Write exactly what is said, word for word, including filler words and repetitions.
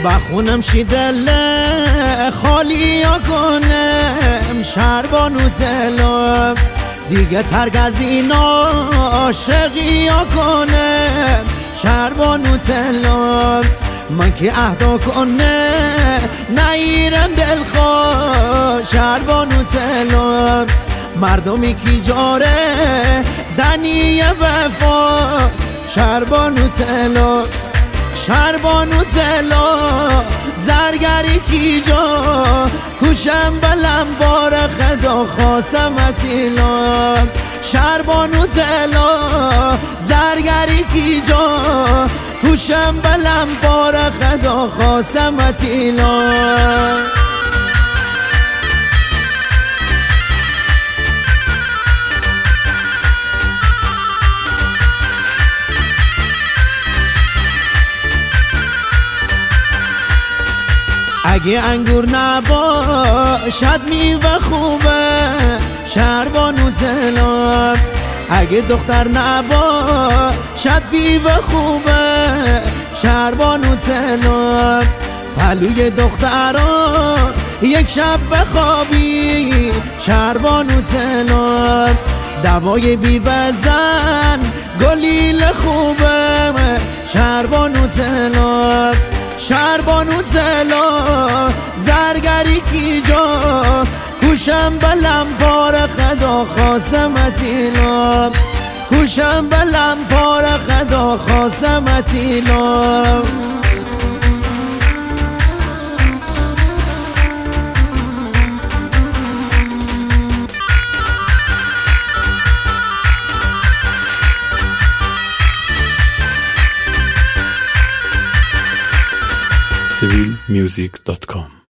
بخونم شی دل خالی ها کنم شربانو دلم دیگه ترک از این عاشقی ها کنم شربانو دلم من که عهدا کنه نیرم دلخواه شربانو دلم مردمی کی جاره دنی وفا شربانو دلم شربانو دلا زرگری کی جا کوشم بلم بار خدا خواستمت ایلان شربانو دلا زرگری کی جا کوشم بلم بار خدا خواستمت ایلان اگه انگور نباشد میوه خوبه شربانو دلم اگه دختر نباشد بیوه خوبه شربانو دلم پلوی دختران یک شب بخوابی شربانو دلم دوای بیوه زن گلیل خوبه شربانو دلم شربانو دلا زرگری کی جا کوشم بلم پار خدا خواستمت ایلام کوشم بلم پار خدا خواستمت ایلام civil music dot com